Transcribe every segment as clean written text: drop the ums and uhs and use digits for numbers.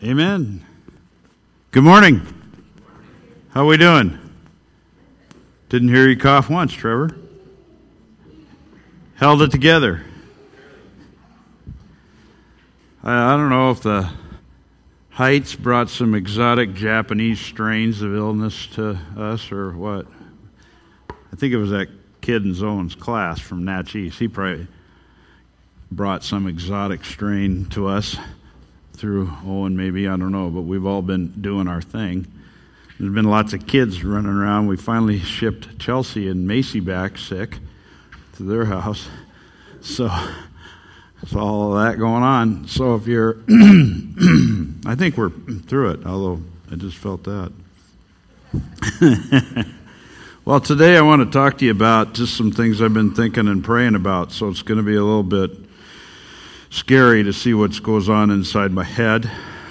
Amen. Good morning. How we doing? Didn't hear you cough once, Trevor. Held it together. I don't know if the heights brought some exotic Japanese strains of illness to us or what. I think it was that kid in Zone's class from Natch East. He probably brought some exotic strain to us through Owen, maybe, I don't know, but we've all been doing our thing. There's been lots of kids running around. We finally shipped Chelsea and Macy back sick to their house. So there's all of that going on. So if you're, I think we're through it, although I just felt that. Well, today I want to talk to you about just some things I've been thinking and praying about. So it's going to be a little bit scary to see what goes on inside my head.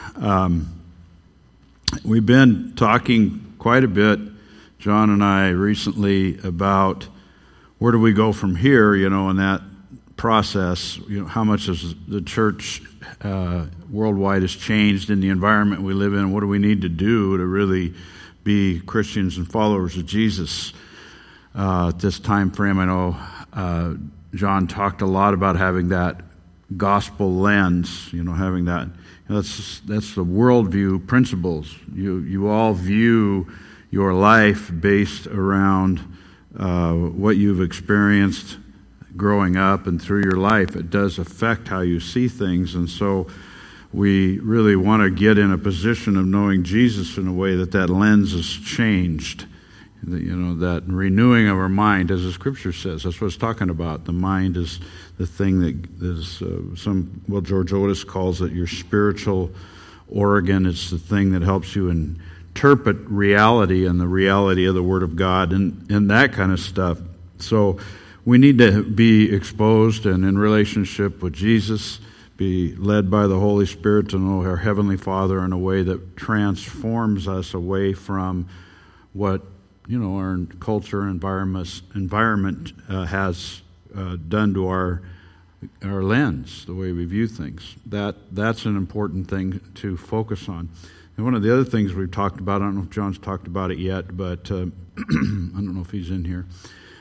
We've been talking quite a bit, John and I, recently about where do we go from here, in that process, how much has the church worldwide has changed in the environment we live in. What do we need to do to really be Christians and followers of Jesus at this time frame? I know John talked a lot about having that gospel lens, having that. That's the worldview principles. You all view your life based around what you've experienced growing up and through your life. It does affect how you see things, and so we really want to get in a position of knowing Jesus in a way that lens is changed. That renewing of our mind, as the Scripture says, that's what it's talking about. The mind is the thing that is George Otis calls it your spiritual organ. It's the thing that helps you interpret reality and the reality of the Word of God and that kind of stuff. So we need to be exposed and in relationship with Jesus, be led by the Holy Spirit to know our Heavenly Father in a way that transforms us away from what our culture environment has done to our lens, the way we view things. That's an important thing to focus on. And one of the other things we've talked about, I don't know if John's talked about it yet, but I don't know if he's in here,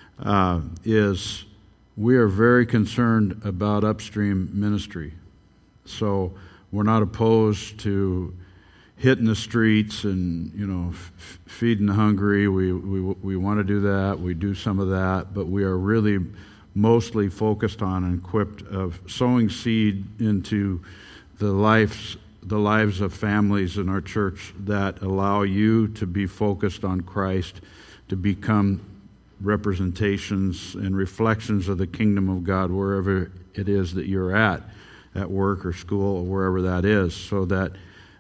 is we are very concerned about upstream ministry. So we're not opposed to hitting the streets and feeding the hungry. We want to do that. We do some of that, but we are really mostly focused on and equipped of sowing seed into the lives of families in our church that allow you to be focused on Christ, to become representations and reflections of the kingdom of God wherever it is that you're at work or school or wherever that is, so that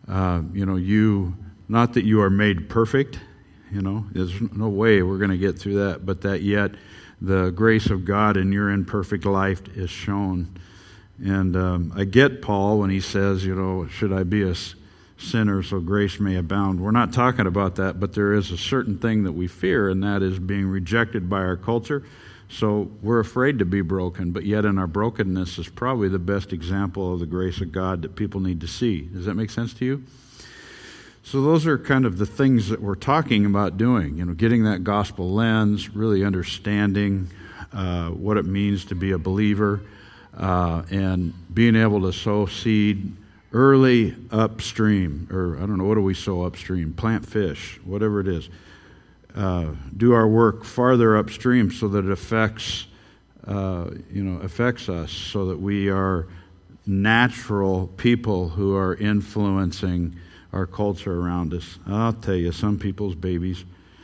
you, not that you are made perfect, there's no way we're going to get through that, but that yet the grace of God in your imperfect life is shown. And I get Paul when he says, should I be a sinner so grace may abound? We're not talking about that, but there is a certain thing that we fear, and that is being rejected by our culture. So we're afraid to be broken, but yet in our brokenness is probably the best example of the grace of God that people need to see. Does that make sense to you? So those are kind of the things that we're talking about doing, getting that gospel lens, really understanding what it means to be a believer, and being able to sow seed early upstream, or I don't know, what do we sow upstream? Plant fish, whatever it is. Do our work farther upstream so that it affects us, so that we are natural people who are influencing our culture around us. I'll tell you, some people's babies.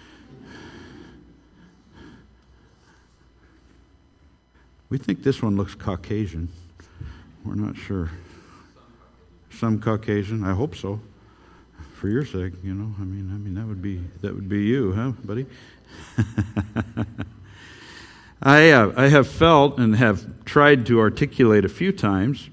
We think this one looks Caucasian. We're not sure. Some Caucasian. I hope so. For your sake, I mean that would be you, huh, buddy? I have felt and have tried to articulate a few times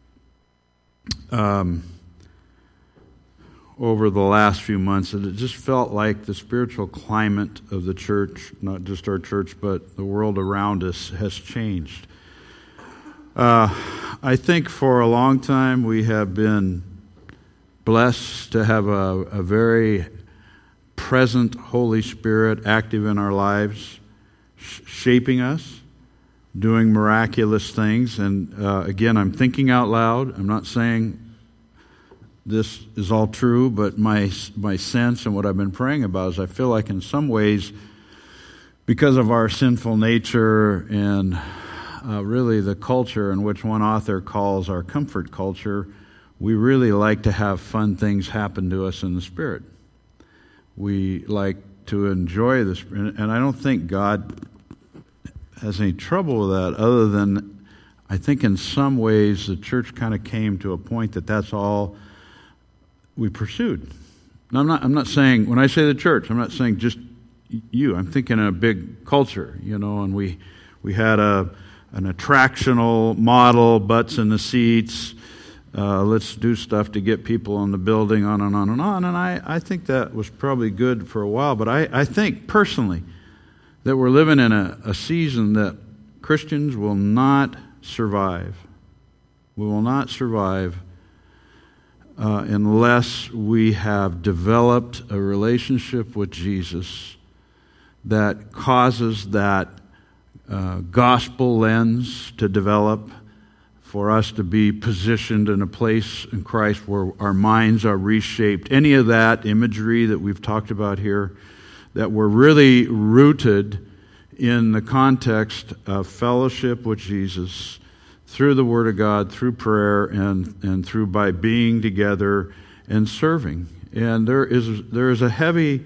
over the last few months that it just felt like the spiritual climate of the church, not just our church, but the world around us, has changed. I think for a long time we have been blessed to have a very present Holy Spirit active in our lives, shaping us, doing miraculous things. And again, I'm thinking out loud. I'm not saying this is all true, but my sense and what I've been praying about is I feel like in some ways, because of our sinful nature and really the culture in which one author calls our comfort culture, we really like to have fun things happen to us in the Spirit. We like to enjoy this, and I don't think God has any trouble with that, other than I think in some ways the church kind of came to a point that that's all we pursued. Now, I'm not saying, when I say the church, I'm not saying just you. I'm thinking a big culture, and we had an attractional model, butts in the seats, let's do stuff to get people in the building, on and on and on. And I think that was probably good for a while, but I think personally that we're living in a season that Christians will not survive. We will not survive unless we have developed a relationship with Jesus that causes that gospel lens to develop, for us to be positioned in a place in Christ where our minds are reshaped. Any of that imagery that we've talked about here, that we're really rooted in the context of fellowship with Jesus through the Word of God, through prayer, and through by being together and serving. And there is a heavy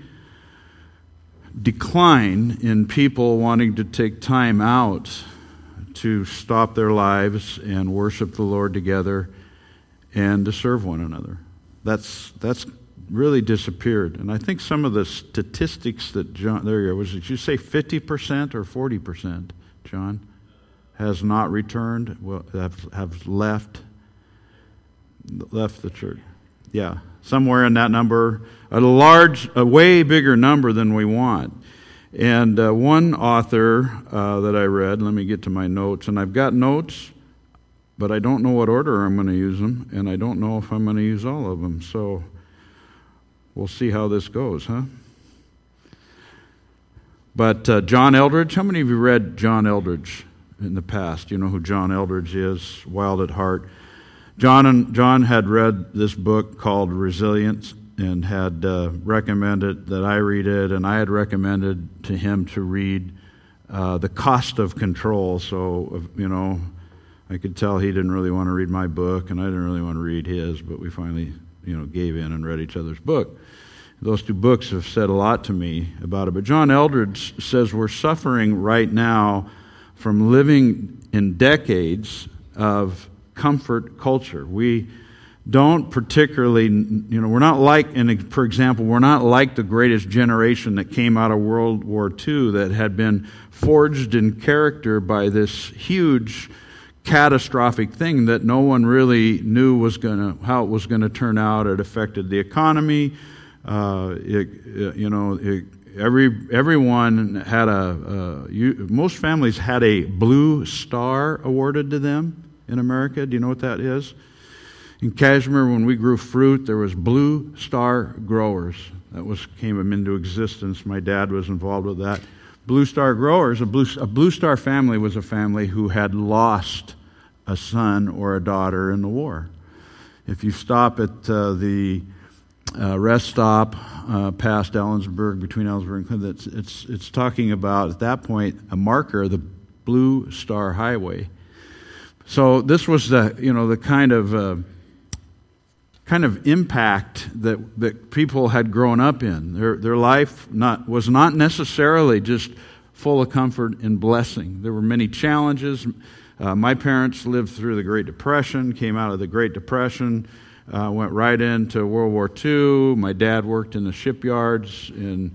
decline in people wanting to take time out to stop their lives and worship the Lord together and to serve one another. That's really disappeared. And I think some of the statistics that John, there you go, did you say 50% or 40%, John, has not returned, have left the church? Yeah, somewhere in that number, a way bigger number than we want. And one author that I read, let me get to my notes, and I've got notes, but I don't know what order I'm going to use them, and I don't know if I'm going to use all of them. So we'll see how this goes, huh? But John Eldredge, how many of you read John Eldredge in the past? You know who John Eldredge is, Wild at Heart. John had read this book called Resilience and had recommended that I read it, and I had recommended to him to read The Cost of Control. So, I could tell he didn't really want to read my book, and I didn't really want to read his, but we finally, gave in and read each other's book. Those two books have said a lot to me about it. But John Eldredge says we're suffering right now from living in decades of comfort culture. We don't particularly, we're not like, and for example, we're not like the greatest generation that came out of World War II that had been forged in character by this huge catastrophic thing that no one really knew how it was going to turn out. It affected the economy. Everyone had most families had a Blue Star awarded to them in America. Do you know what that is? In Kashmir, when we grew fruit, there was Blue Star growers. That came into existence. My dad was involved with that. Blue Star growers, a Blue Star family was a family who had lost a son or a daughter in the war. If you stop at the rest stop past Ellensburg, between Ellensburg and Clinton, it's talking about, at that point, a marker, the Blue Star Highway. So this was the kind of impact that people had grown up in. Their life was not necessarily just full of comfort and blessing. There were many challenges. My parents lived through the Great Depression, came out of the Great Depression, went right into World War II. My dad worked in the shipyards in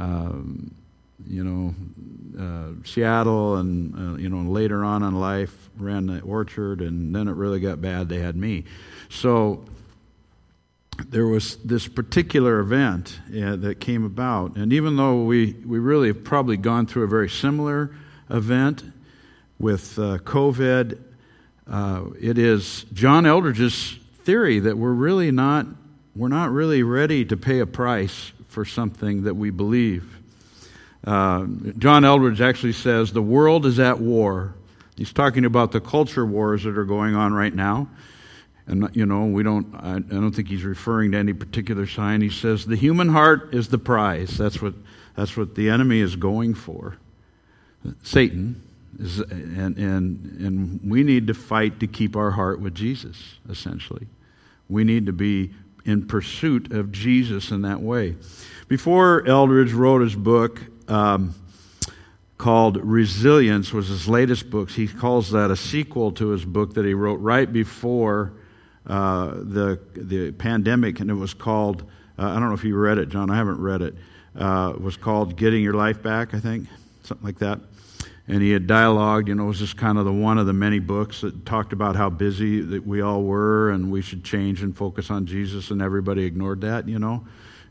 Seattle, and later on in life ran the orchard, and then it really got bad. They had me. So there was this particular event that came about, and even though we really have probably gone through a very similar event with COVID, it is John Eldredge's theory that we're really not really ready to pay a price for something that we believe. John Eldredge actually says the world is at war. He's talking about the culture wars that are going on right now. And, I don't think he's referring to any particular sign. He says the human heart is the prize. That's what the enemy is going for. Satan is, and we need to fight to keep our heart with Jesus, essentially. We need to be in pursuit of Jesus in that way. Before Eldredge wrote his book, called Resilience, was his latest book. He calls that a sequel to his book that he wrote right before the pandemic, and it was called, I don't know if you read it, John, I haven't read it. It was called Getting Your Life Back, I think, something like that. And he had dialogued, it was just kind of one of the many books that talked about how busy that we all were and we should change and focus on Jesus, and everybody ignored that, and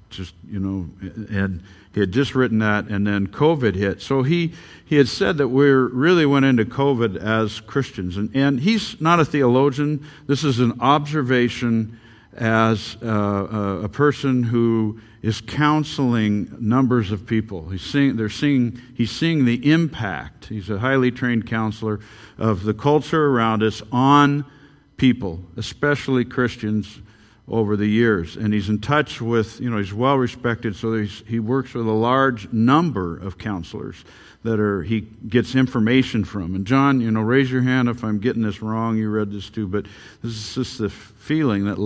he had just written that, and then COVID hit. So he had said that we really went into COVID as Christians. And he's not a theologian. This is an observation as a person who is counseling numbers of people. He's seeing the impact. He's a highly trained counselor of the culture around us on people, especially Christians, over the years. And he's in touch with, he's well respected, so he works with a large number of counselors that he gets information from. And John, raise your hand if I'm getting this wrong. You read this too, but this is just the feeling that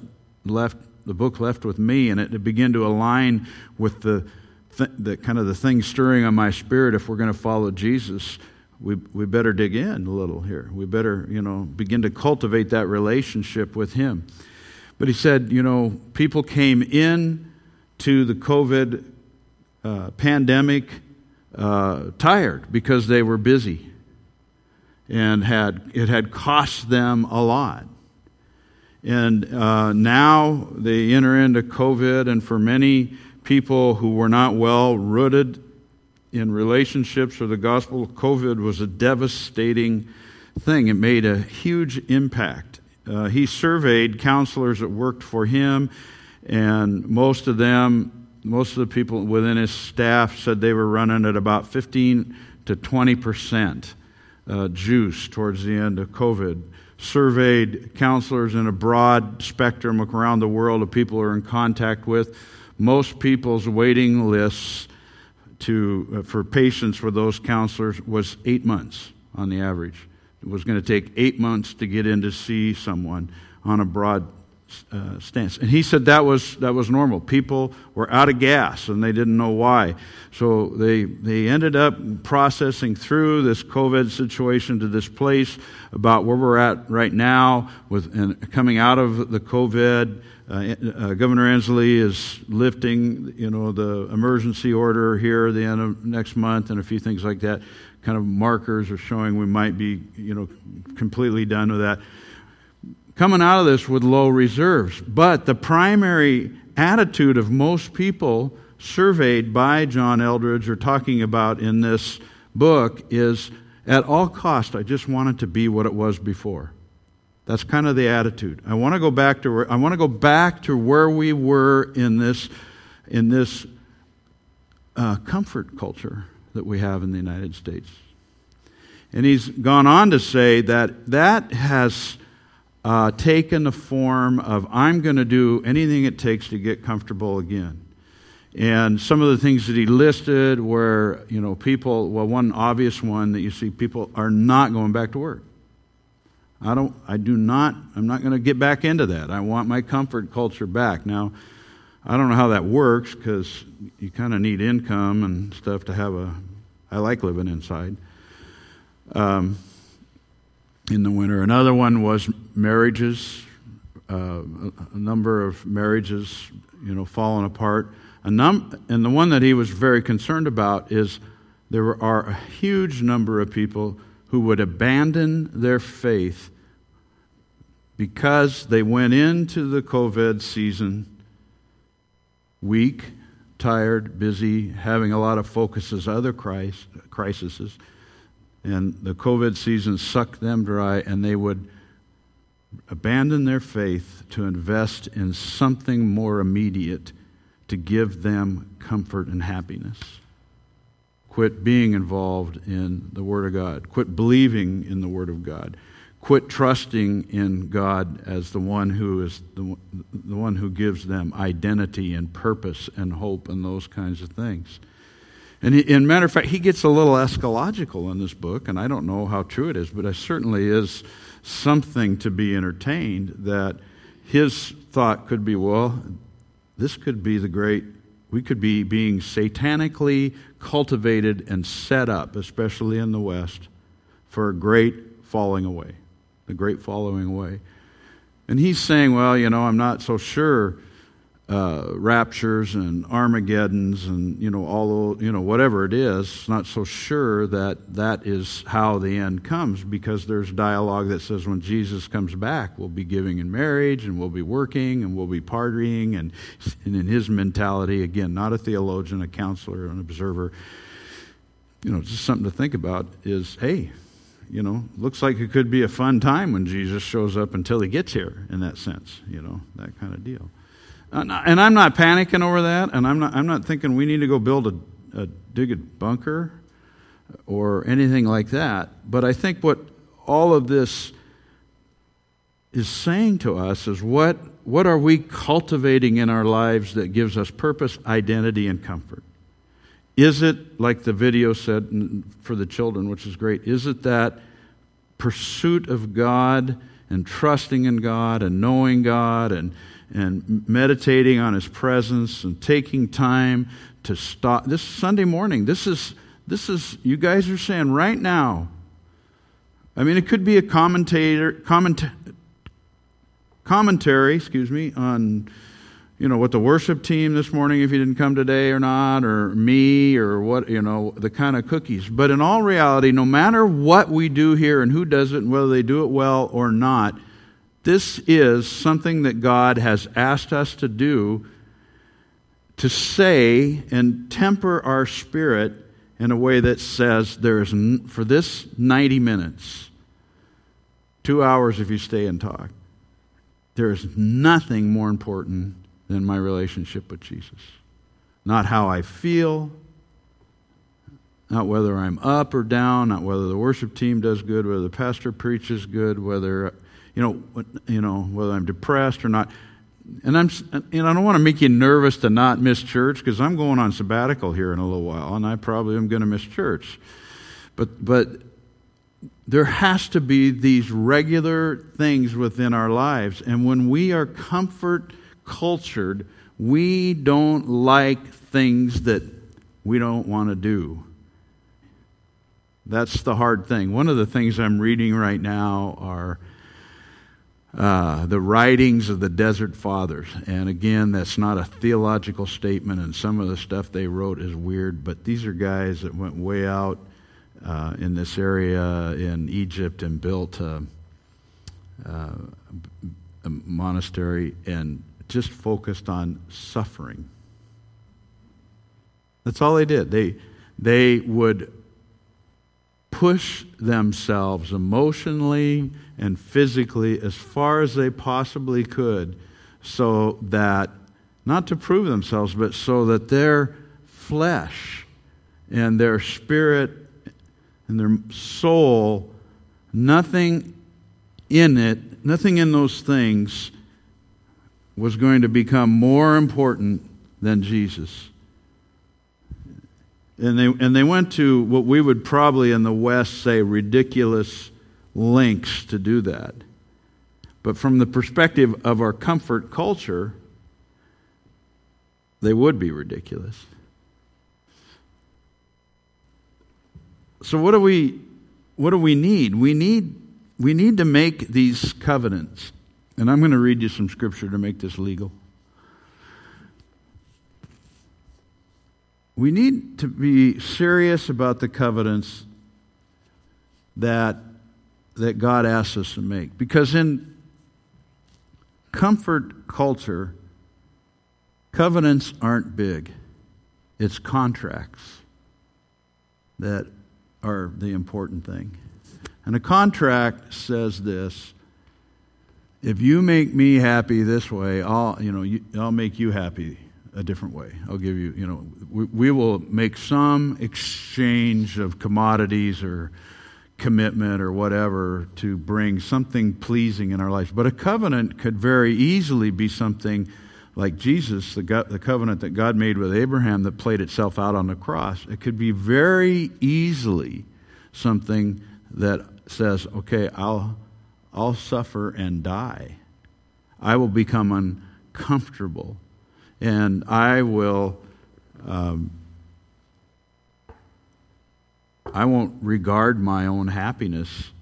the book left with me, and it began to align with the kind of the thing stirring on my spirit. If we're going to follow Jesus, we better dig in a little here. We better, begin to cultivate that relationship with him. But he said, people came in to the COVID pandemic tired because they were busy, and it had cost them a lot. And now they enter into COVID, and for many people who were not well rooted in relationships or the gospel, COVID was a devastating thing. It made a huge impact. He surveyed counselors that worked for him, and most of the people within his staff said they were running at about 15 to 20% juice towards the end of COVID. Surveyed counselors in a broad spectrum around the world of people who are in contact with. Most people's waiting lists for patients with those counselors was 8 months on the average. It was going to take 8 months to get in to see someone on a broad stance. And he said that was normal. People were out of gas, and they didn't know why. So they ended up processing through this COVID situation to this place about where we're at right now and coming out of the COVID. Governor Inslee is lifting, the emergency order here at the end of next month, and a few things like that. Kind of markers are showing we might be, completely done with that. Coming out of this with low reserves. But the primary attitude of most people surveyed by John Eldredge or talking about in this book is, at all cost, I just want it to be what it was before. That's kind of the attitude. I want to go back to where we were in this comfort culture that we have in the United States. And he's gone on to say that has taken the form of, I'm going to do anything it takes to get comfortable again. And some of the things that he listed were, one obvious one that you see, people are not going back to work. I'm not going to get back into that. I want my comfort culture back. Now, I don't know how that works, because you kind of need income and stuff to have I like living inside in the winter. Another one was marriages. A number of marriages, falling apart. And the one that he was very concerned about is there are a huge number of people who would abandon their faith because they went into the COVID season weak, tired, busy, having a lot of focuses, other crises, and the COVID season sucked them dry, and they would abandon their faith to invest in something more immediate to give them comfort and happiness. Quit being involved in the Word of God. Quit believing in the Word of God. Quit trusting in God as the one who is the one who gives them identity and purpose and hope and those kinds of things. And in matter of fact, he gets a little eschatological in this book, and I don't know how true it is, but it certainly is something to be entertained, that his thought could be, well, this could be we could be being satanically cultivated and set up, especially in the West, for a great falling away, the great falling away. And he's saying, well, I'm not so sure raptures and Armageddons and, whatever it is, not so sure that is how the end comes, because there's dialogue that says when Jesus comes back, we'll be giving in marriage and we'll be working and we'll be partying. And in his mentality, again, not a theologian, a counselor, an observer, just something to think about is, hey, looks like it could be a fun time when Jesus shows up until he gets here, in that sense, that kind of deal. And I'm not panicking over that, and I'm not thinking we need to go build dig a bunker or anything like that. But I think what all of this is saying to us is what are we cultivating in our lives that gives us purpose, identity, and comfort? Is it, like the video said for the children, which is great, is it that pursuit of God and trusting in God and knowing God and meditating on His presence and taking time to stop? This Sunday morning, this is you guys are saying right now, I mean, it could be a commentary, on what the worship team this morning, if you didn't come today or not, or me, or what, the kind of cookies. But in all reality, no matter what we do here and who does it and whether they do it well or not, this is something that God has asked us to do, to say and temper our spirit in a way that says there is, for this 90 minutes, 2 hours if you stay and talk, there is nothing more important than my relationship with Jesus. Not how I feel, not whether I'm up or down, not whether the worship team does good, whether the pastor preaches good, whether whether I'm depressed or not. And I don't want to make you nervous to not miss church, because I'm going on sabbatical here in a little while, and I probably am going to miss church. But there has to be these regular things within our lives, and when we are comfort cultured, we don't like things that we don't want to do. That's the hard thing. One of the things I'm reading right now are the writings of the Desert Fathers. And again, that's not a theological statement, and some of the stuff they wrote is weird, but these are guys that went way out in this area in Egypt and built a monastery and just focused on suffering. That's all they did. They would push themselves emotionally and physically as far as they possibly could, so that, not to prove themselves, but so that their flesh and their spirit and their soul, nothing in those things was going to become more important than Jesus. And they went to what we would probably in the West say ridiculous lengths to do that. But from the perspective of our comfort culture, they would be ridiculous. So what do we need? We need to make these covenants. And I'm going to read you some scripture to make this legal. We need to be serious about the covenants that God asks us to make. Because in comfort culture, covenants aren't big. It's contracts that are the important thing. And a contract says this: if you make me happy this way, I'll make you happy a different way. I'll give you, we will make some exchange of commodities or commitment or whatever to bring something pleasing in our lives. But a covenant could very easily be something like Jesus, the covenant that God made with Abraham that played itself out on the cross. It could be very easily something that says, okay, I'll suffer and die. I will become uncomfortable. And I will, I won't regard my own happiness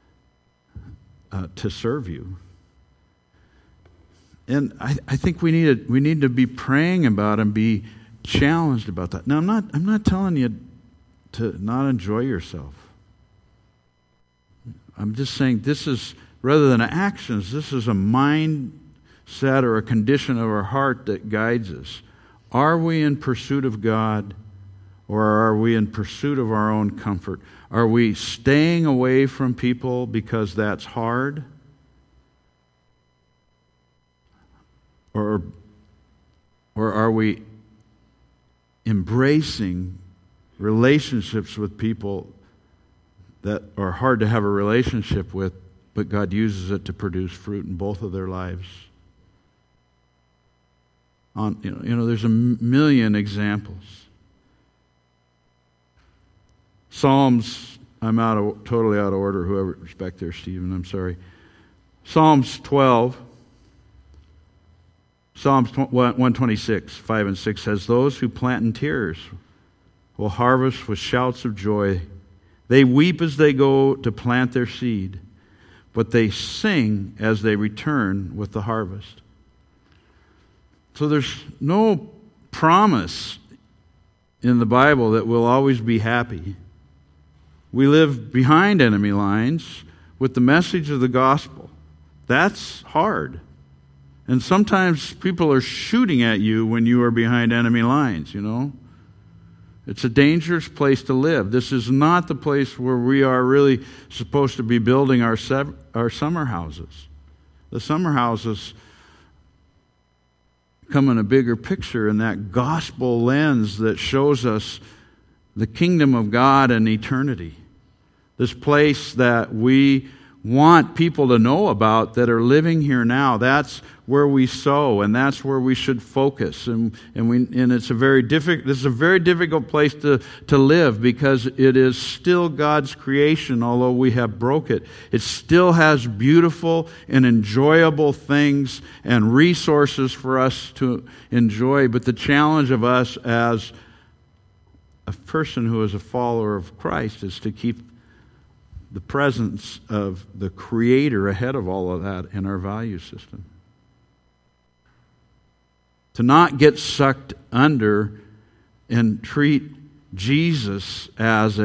to serve you. And I think we need to be praying about and be challenged about that. Now, I'm not telling you to not enjoy yourself. I'm just saying this is, rather than actions, this is a mindset or a condition of our heart that guides us. Are we in pursuit of God, or are we in pursuit of our own comfort? Are we staying away from people because that's hard? Or are we embracing relationships with people that are hard to have a relationship with, but God uses it to produce fruit in both of their lives? There's a million examples. Psalms, I'm totally out of order. Whoever, respect there, Stephen, I'm sorry. Psalms 12. Psalms 126, 5 and 6 says, "Those who plant in tears will harvest with shouts of joy. They weep as they go to plant their seed, but they sing as they return with the harvest." So there's no promise in the Bible that we'll always be happy. We live behind enemy lines with the message of the gospel. That's hard. And sometimes people are shooting at you when you are behind enemy lines, It's a dangerous place to live. This is not the place where we are really supposed to be building our summer houses. The summer houses come in a bigger picture in that gospel lens that shows us the kingdom of God and eternity. This place that we want people to know about that are living here now. That's where we sow, and that's where we should focus. And it's this is a very difficult place to live, because it is still God's creation, although we have broke it. It still has beautiful and enjoyable things and resources for us to enjoy. But the challenge of us as a person who is a follower of Christ is to keep the presence of the Creator ahead of all of that in our value system. To not get sucked under and treat Jesus as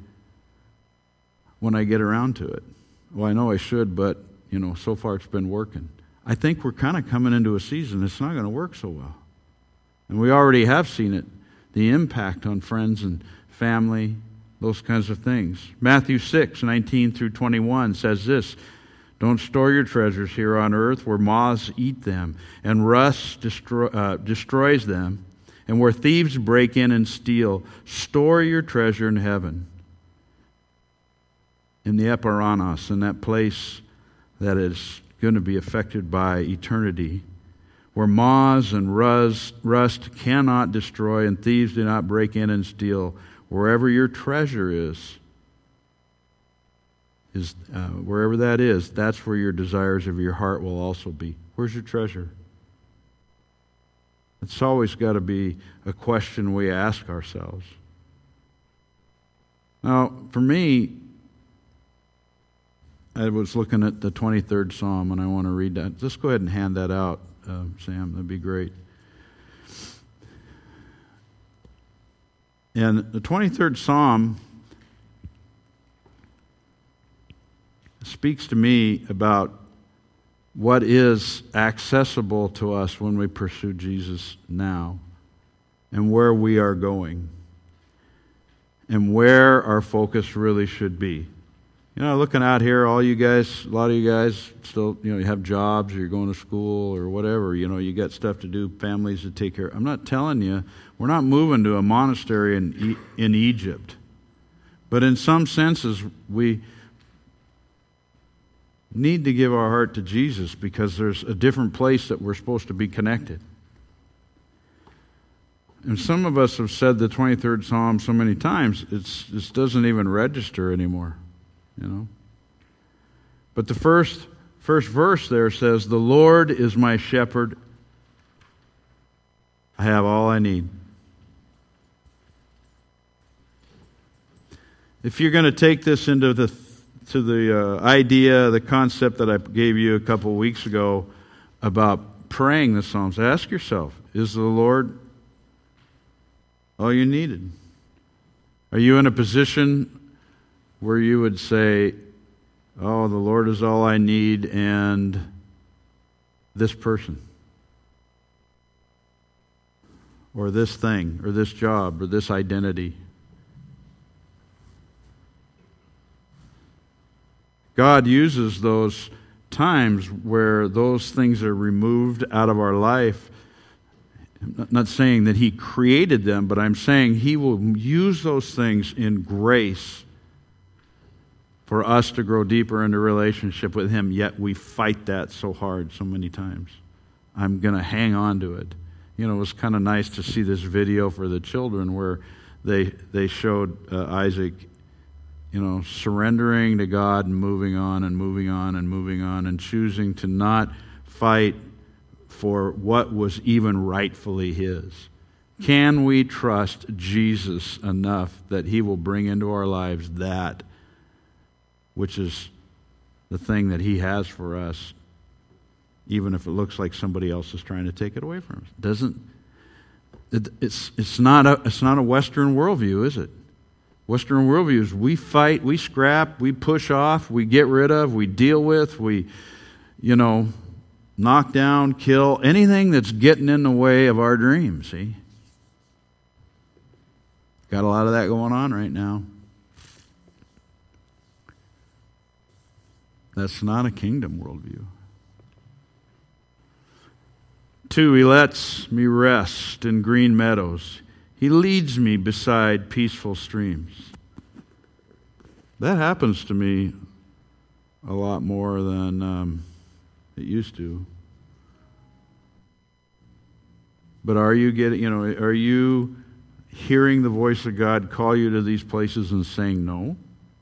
when I get around to it. Well, I know I should, but, so far it's been working. I think we're kind of coming into a season that's not going to work so well. And we already have seen it, the impact on friends and family, those kinds of things. Matthew 6, 19 through 21 says this, "Don't store your treasures here on earth where moths eat them and rust destroys them, and where thieves break in and steal. Store your treasure in heaven, in the Eparanos, in that place that is going to be affected by eternity, where moths and rust cannot destroy and thieves do not break in and steal. Wherever your treasure is wherever that is, that's where your desires of your heart will also be." Where's your treasure? It's always got to be a question we ask ourselves. Now, for me, I was looking at the 23rd Psalm, and I want to read that. Just go ahead and hand that out, Sam. That'd be great. And the 23rd Psalm speaks to me about what is accessible to us when we pursue Jesus now, and where we are going, and where our focus really should be. Looking out here, all you guys, a lot of you guys still, you have jobs, or you're going to school or whatever. You got stuff to do, families to take care of. I'm not telling you, we're not moving to a monastery in Egypt. But in some senses, we need to give our heart to Jesus because there's a different place that we're supposed to be connected. And some of us have said the 23rd Psalm so many times, it doesn't even register anymore. But the first verse there says, "The Lord is my shepherd. I have all I need." If you're going to take this into the idea, the concept that I gave you a couple weeks ago about praying the Psalms, ask yourself, is the Lord all you needed? Are you in a position where you would say, "Oh, the Lord is all I need," and this person, or this thing, or this job, or this identity? God uses those times where those things are removed out of our life. I'm not saying that He created them, but I'm saying He will use those things in grace for us to grow deeper into relationship with Him, yet we fight that so hard so many times. I'm going to hang on to it. It was kind of nice to see this video for the children where they showed Isaac, surrendering to God and moving on and moving on and moving on and choosing to not fight for what was even rightfully his. Can we trust Jesus enough that He will bring into our lives that which is the thing that He has for us, even if it looks like somebody else is trying to take it away from us? It's not a Western worldview, is it? Western worldview is we fight, we scrap, we push off, we get rid of, we deal with, we, knock down, kill, anything that's getting in the way of our dreams, see? Got a lot of that going on right now. That's not a kingdom worldview. 2, He lets me rest in green meadows. He leads me beside peaceful streams. That happens to me a lot more than it used to. But are you hearing the voice of God call you to these places and saying no?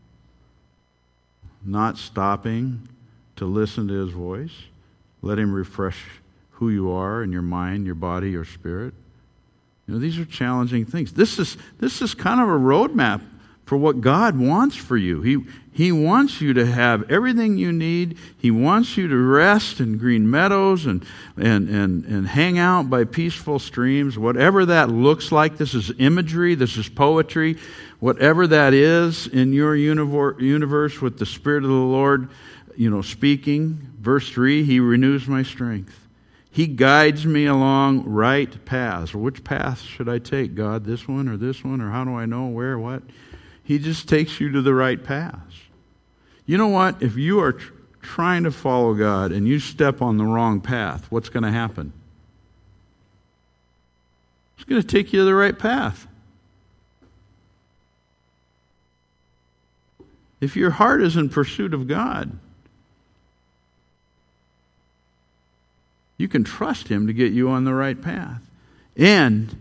Not stopping to listen to His voice? Let Him refresh who you are in your mind, your body, your spirit. These are challenging things. This is kind of a roadmap for what God wants for you. He wants you to have everything you need. He wants you to rest in green meadows and hang out by peaceful streams, whatever that looks like. This is imagery. This is poetry. Whatever that is in your universe with the Spirit of the Lord, speaking. Verse 3, He renews my strength. He guides me along right paths. Which path should I take, God? This one? Or how do I know where, what? He just takes you to the right paths. You know what? If you are trying to follow God and you step on the wrong path, what's going to happen? It's going to take you to the right path. If your heart is in pursuit of God, you can trust Him to get you on the right path. And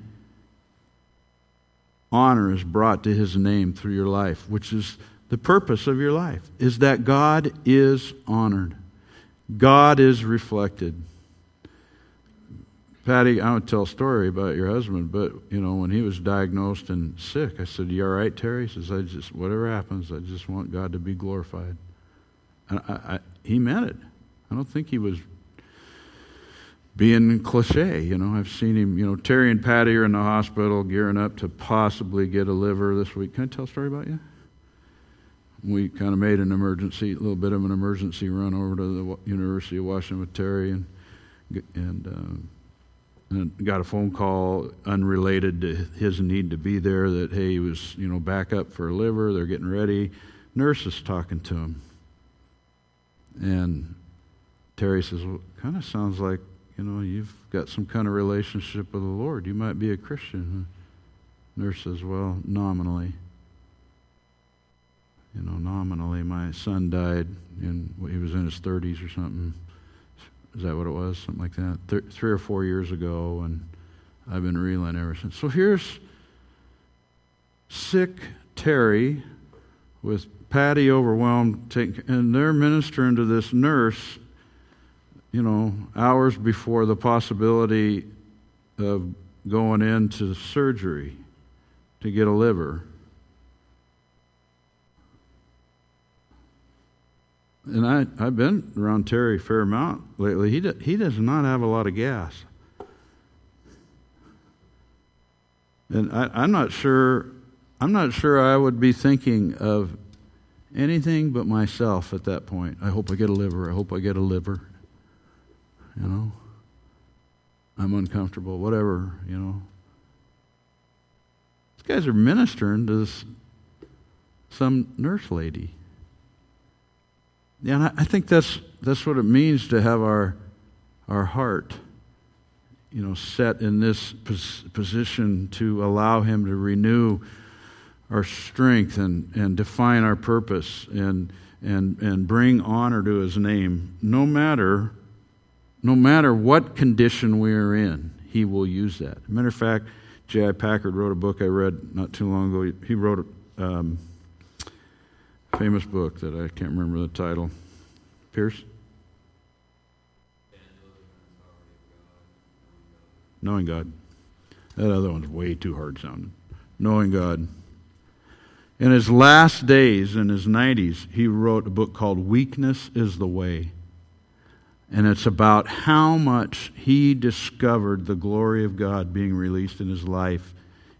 honor is brought to His name through your life, which is the purpose of your life, is that God is honored. God is reflected. Patty, I would tell a story about your husband, but, when he was diagnosed and sick, I said, "You all right, Terry?" He says, whatever happens, I just want God to be glorified. And he meant it. I don't think he was being cliche. I've seen him, Terry and Patty are in the hospital gearing up to possibly get a liver this week. Can I tell a story about you? We kind of made a little bit of an emergency run over to the University of Washington with Terry and got a phone call unrelated to his need to be there that, hey, he was, back up for a liver. They're getting ready. nurse is talking to him. And Terry says, well, kind of sounds like, you've got some kind of relationship with the Lord. You might be a Christian. Nurse says, well, nominally. Nominally, my son died, and he was in his 30s or something. Is that what it was? Something like that. 3 or 4 years ago, and I've been reeling ever since. So here's sick Terry with Patty overwhelmed, and they're ministering to this nurse, hours before the possibility of going into surgery to get a liver. And I've been around Terry a fair amount lately. He does not have a lot of gas. And I'm not sure I would be thinking of anything but myself at that point. I hope I get a liver. I hope I get a liver. I'm uncomfortable, whatever, These guys are ministering to some nurse lady. Yeah, and I think that's what it means to have our heart, set in this position to allow Him to renew our strength and define our purpose and bring honor to His name. No matter what condition we are in, He will use that. As a matter of fact, J.I. Packard wrote a book I read not too long ago. He wrote a famous book that I can't remember the title. Pierce? Knowing God. That other one's way too hard sounding. Knowing God. In his last days, in his 90s, he wrote a book called Weakness is the Way. And it's about how much he discovered the glory of God being released in his life,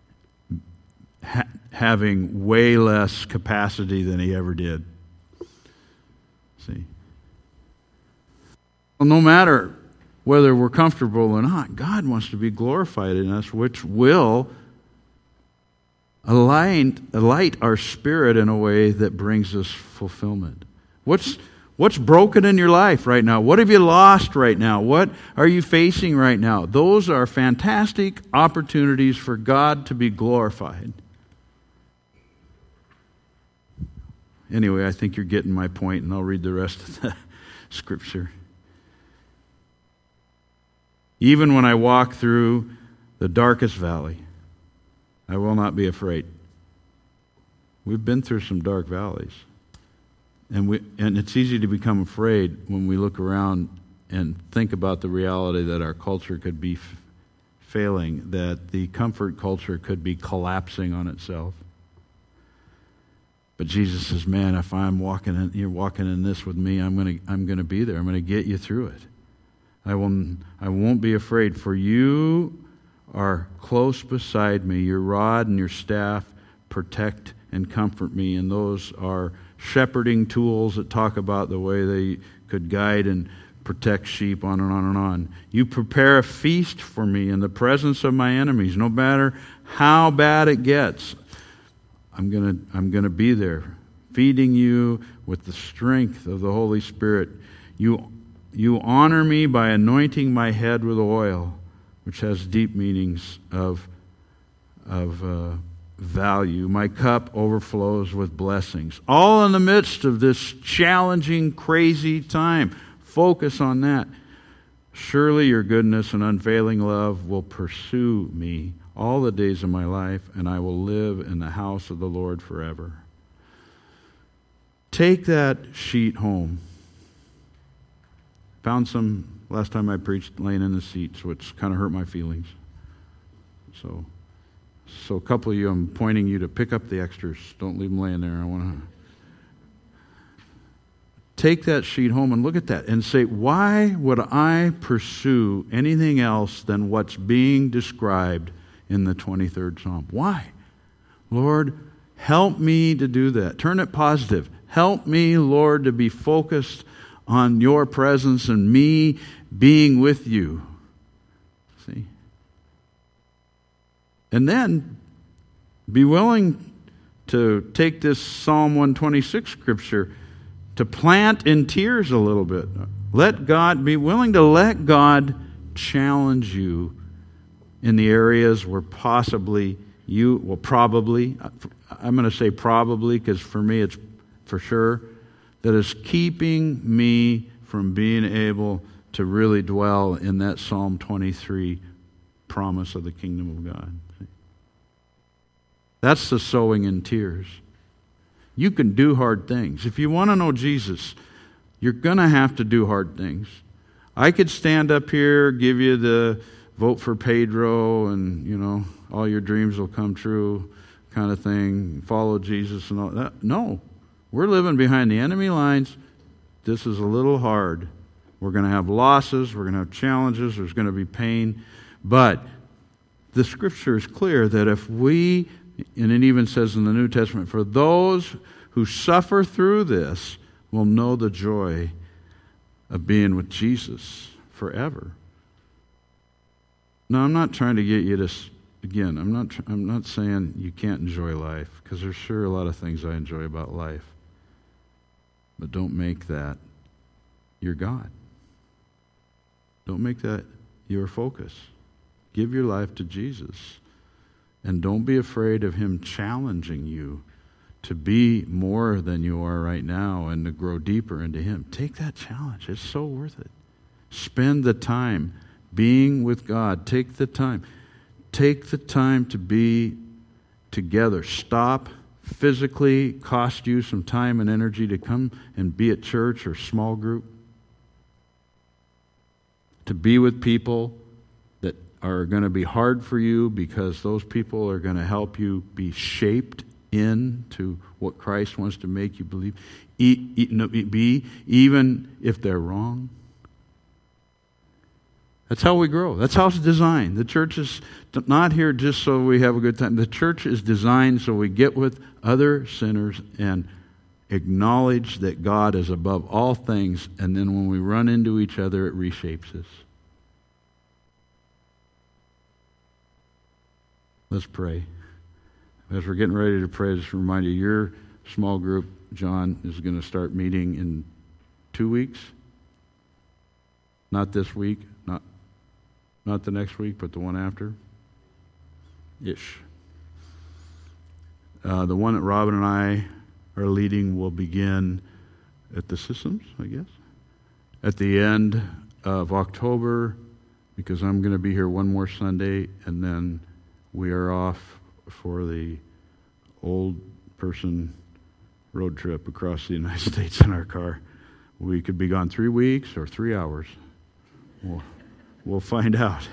having way less capacity than he ever did. See? Well, no matter whether we're comfortable or not, God wants to be glorified in us, which will alight our spirit in a way that brings us fulfillment. What's broken in your life right now? What have you lost right now? What are you facing right now? Those are fantastic opportunities for God to be glorified. Anyway, I think you're getting my point, and I'll read the rest of the scripture. Even when I walk through the darkest valley, I will not be afraid. We've been through some dark valleys. And it's easy to become afraid when we look around and think about the reality that our culture could be failing, that the comfort culture could be collapsing on itself. But Jesus says, man, if you're walking in this with me, I'm going to be there. I'm going to get you through it. I won't be afraid, for you are close beside me. Your rod and your staff protect and comfort me. And those are shepherding tools that talk about the way they could guide and protect sheep, on and on and on. You prepare a feast for me in the presence of my enemies. No matter how bad it gets, I'm gonna be there, feeding you with the strength of the Holy Spirit. You honor me by anointing my head with oil, which has deep meanings of value. My cup overflows with blessings. All in the midst of this challenging, crazy time. Focus on that. Surely your goodness and unfailing love will pursue me all the days of my life, and I will live in the house of the Lord forever. Take that sheet home. Found some last time I preached laying in the seats, which kind of hurt my feelings. So a couple of you, I'm pointing you to pick up the extras. Don't leave them laying there. I want to take that sheet home and look at that and say, why would I pursue anything else than what's being described in the 23rd Psalm? Why? Lord, help me to do that. Turn it positive. Help me, Lord, to be focused on your presence and me being with you. See? And then be willing to take this Psalm 126 scripture, to plant in tears a little bit. Be willing to let God challenge you in the areas where probably, I'm going to say probably because for me it's for sure, that is keeping me from being able to really dwell in that Psalm 23 promise of the kingdom of God. That's the sowing in tears. You can do hard things. If you want to know Jesus, you're going to have to do hard things. I could stand up here, give you the vote for Pedro and, all your dreams will come true kind of thing, follow Jesus and all that. No, we're living behind the enemy lines. This is a little hard. We're going to have losses. We're going to have challenges. There's going to be pain. But the Scripture is clear that if we, and it even says in the New Testament, for those who suffer through this will know the joy of being with Jesus forever. Now, I'm not trying to get you to, again, I'm not saying you can't enjoy life, because there's sure a lot of things I enjoy about life. But don't make that your God. Don't make that your focus. Give your life to Jesus. And don't be afraid of Him challenging you to be more than you are right now and to grow deeper into Him. Take that challenge. It's so worth it. Spend the time being with God. Take the time. Take the time to be together. Stop physically, cost you some time and energy to come and be at church or small group. To be with people that are going to be hard for you because those people are going to help you be shaped into what Christ wants to make you believe. Be, even if they're wrong. That's how we grow. That's how it's designed. The church is not here just so we have a good time. The church is designed so we get with other sinners and acknowledge that God is above all things, and then when we run into each other, it reshapes us. Let's pray. As we're getting ready to pray, just remind you, your small group, John, is going to start meeting in 2 weeks. Not this week, not the next week, but the one after. Ish. The one that Robin and I are leading will begin at the Systems, I guess, at the end of October, because I'm going to be here one more Sunday, and then we are off for the old person road trip across the United States in our car. We could be gone 3 weeks or 3 hours. We'll find out.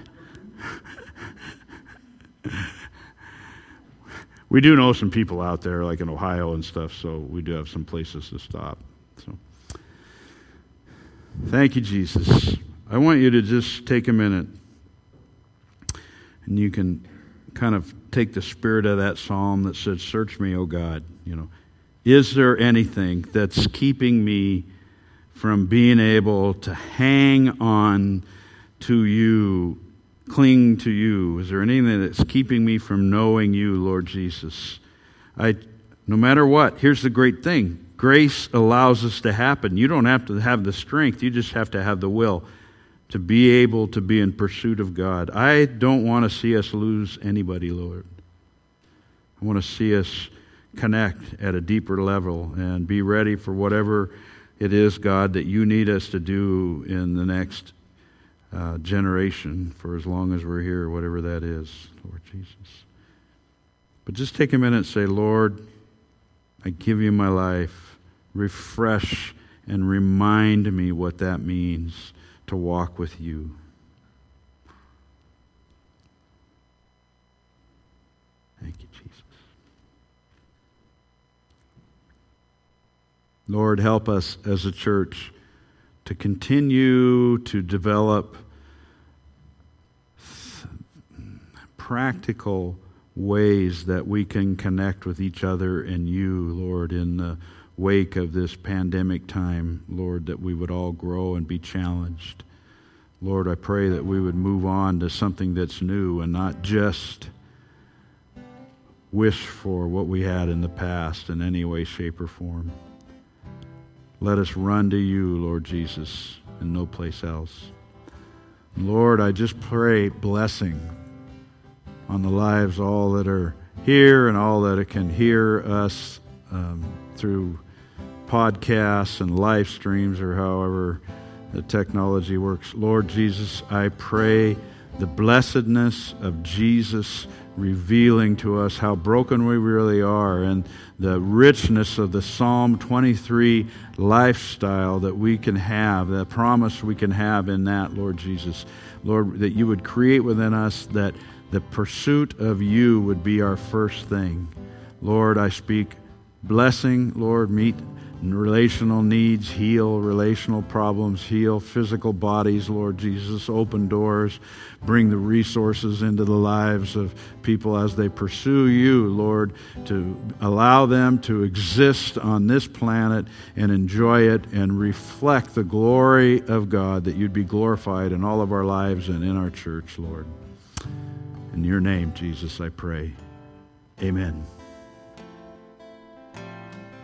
We do know some people out there, like in Ohio and stuff, so we do have some places to stop. So, thank you, Jesus. I want you to just take a minute, and you can kind of take the spirit of that psalm that says, "Search me, O God." Is there anything that's keeping me from being able to hang on to you, cling to you? Is there anything that's keeping me from knowing you, Lord Jesus? No matter what, here's the great thing. Grace allows this to happen. You don't have to have the strength. You just have to have the will to be able to be in pursuit of God. I don't want to see us lose anybody, Lord. I want to see us connect at a deeper level and be ready for whatever it is, God, that you need us to do in the next generation, for as long as we're here, whatever that is, Lord Jesus. But just take a minute and say, Lord, I give you my life. Refresh and remind me what that means to walk with you. Thank you, Jesus. Lord, help us as a church to continue to develop practical ways that we can connect with each other and you, Lord, in the wake of this pandemic time, Lord, that we would all grow and be challenged. Lord, I pray that we would move on to something that's new and not just wish for what we had in the past in any way, shape, or form. Let us run to you, Lord Jesus, and no place else. Lord, I just pray blessing on the lives, all that are here and all that can hear us through podcasts and live streams or however the technology works. Lord Jesus, I pray the blessedness of Jesus revealing to us how broken we really are, and the richness of the Psalm 23 lifestyle that we can have, that promise we can have in that, Lord Jesus. Lord, that you would create within us that the pursuit of you would be our first thing. Lord, I speak blessing. Lord, meet relational needs, heal relational problems, heal physical bodies, Lord Jesus. Open doors, bring the resources into the lives of people as they pursue you, Lord, to allow them to exist on this planet and enjoy it and reflect the glory of God, that you'd be glorified in all of our lives and in our church, Lord. In your name, Jesus, I pray. Amen.